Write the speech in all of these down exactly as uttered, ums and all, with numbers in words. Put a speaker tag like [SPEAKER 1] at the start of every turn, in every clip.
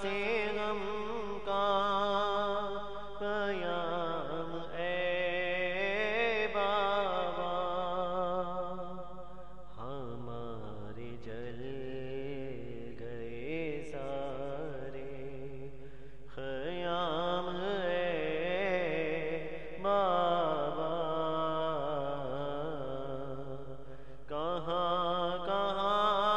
[SPEAKER 1] سے غم کا پیام اے بابا، ہمارے جل گئے سارے خیام اے بابا، کہاں کہاں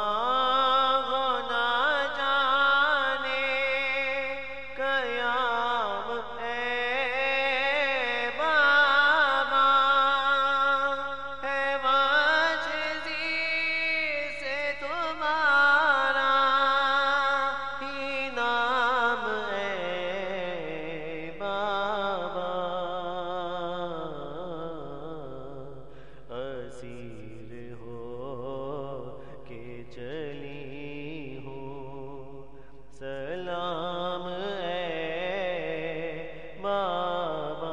[SPEAKER 1] سلام اے بابا،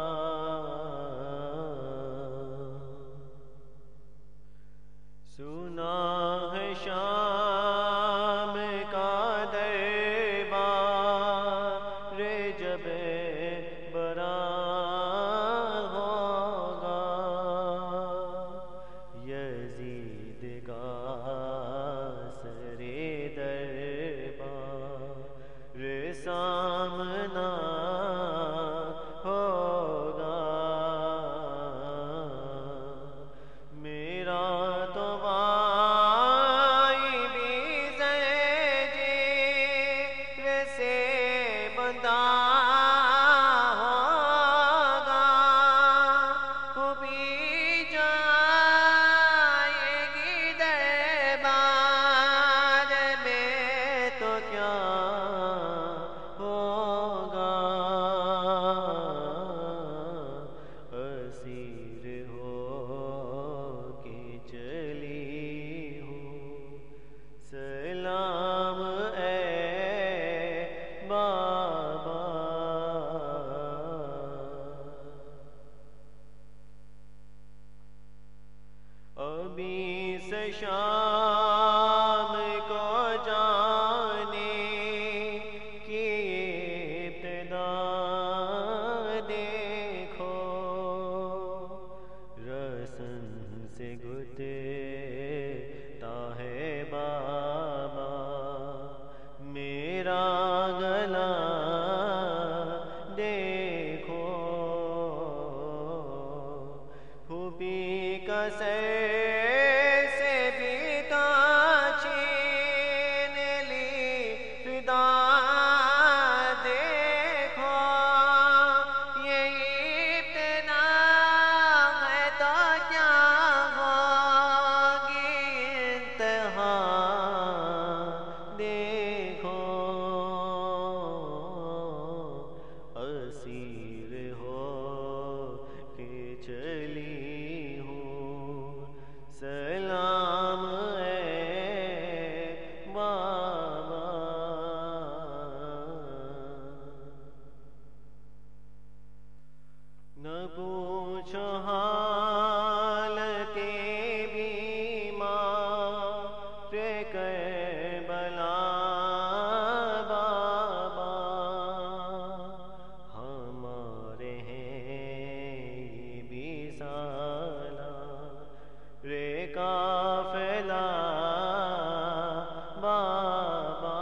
[SPEAKER 1] سنا ہے شام کا دربار جب برآں ہوگا، یزید کا سرے دربار سامنا ہوگا، میرا تو بھائی بھی زنجیر سے بندھا ہوگا، وہ بھی جائے گی دربار میں تو کیا اسیر ہو کے چلی ہوں، سلام اے بابا، ابھی سے شام کو جانے کی ابتدا دیکھو، رسن سے گھٹتا ہے بابا میرا گلا دیکھو، پھوپھی کا سر سے بھی تو چھین لی فدا دیکھو، یہ ابتدا ہے تو کیا ہوگی انتہا دیکھو، اسیر ہو کے چلی ہوں، سلام اے بابا، نہ پوچھو حال کے بیمار کربلا بابا، ہمارے ہیں بھی سالار قافلہ بابا،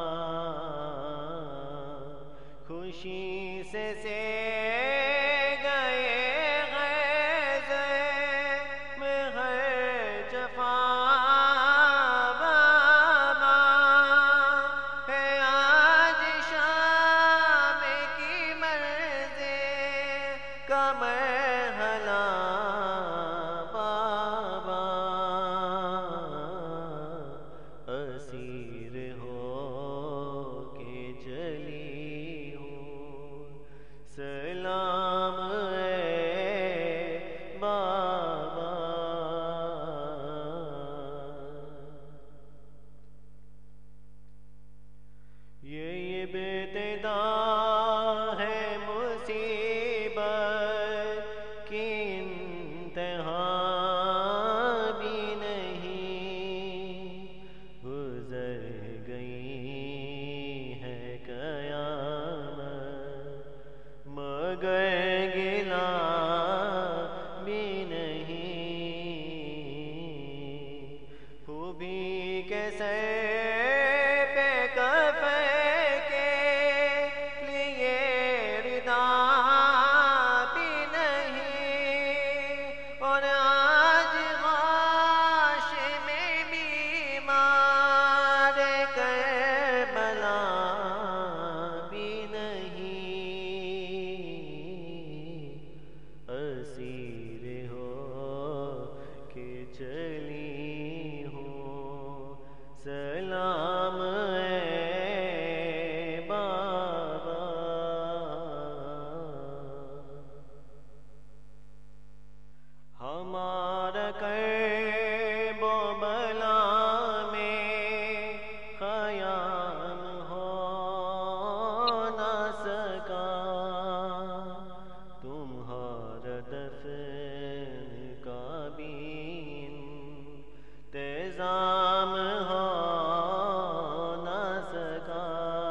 [SPEAKER 1] خوشی سے سے گئے غیظ میں ہر جفا بابا، ہے آج شام کی مرضی کا مرحلہ بابا، اسیر ہو کے چلی ہوں، سلام اے بابا، یہ ابتدا ہے مصیبت کی انتہا بھی نہیں، گزر گئی ہے سر پہ کفن کے لیے ردا بھی نہیں، اور آج غاش میں بیمار کربلا بھی نہیں، اسیر ہو کے چلی ہوں سلام اے بابا۔ ہمارا کرب و بلا میں قیام ہو نہ سکا، تمہارا دفن کا بھی انتظام ہو نہ سکا،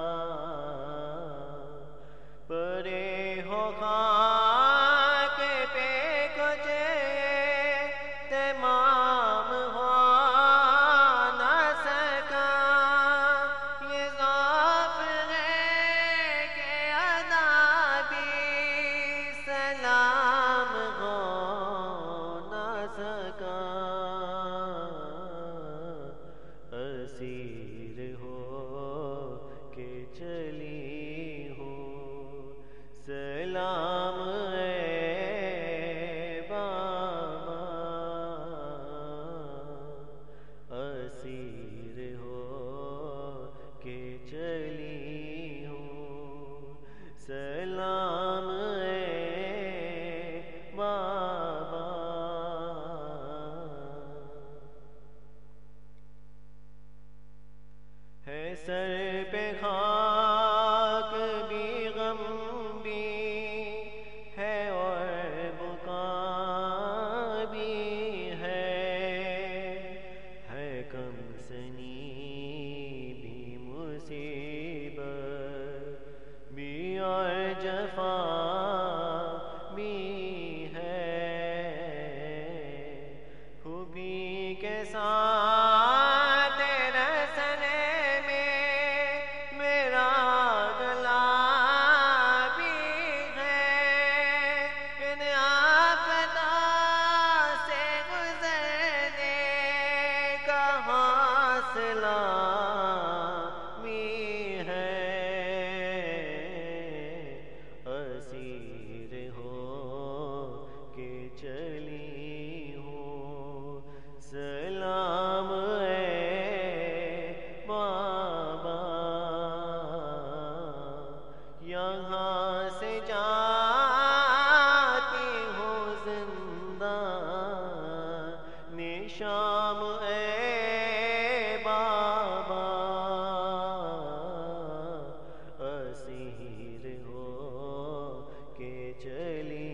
[SPEAKER 1] پرے ہو خاک پہ کچھ تمام ہو نہ سکا، یہ ضعف ہے کہ ادا بھی سلام ہو نہ سکا، اسیر ہو کے چلی ہوں سلام اے بابا، اسیر ہو کے چلی ہوں سلام اے بابا۔ ہے سر پہ خاک بھی غم بھی ہے اور بکا بھی ہے، ہے کم سنی بھی مصیبت بھی اور جفا بھی ہے، خوبی کے ساتھ رسنے میں میرا گلا بھی ہے، ان آفتوں سے گزرنے کا حوصلہ بھی ہے، اسیر ہو کے چلی ہوں سلام اے بابا، یہاں سے جاتی ہوں زندہ شام اے بابا، اسیر ہو کے چلی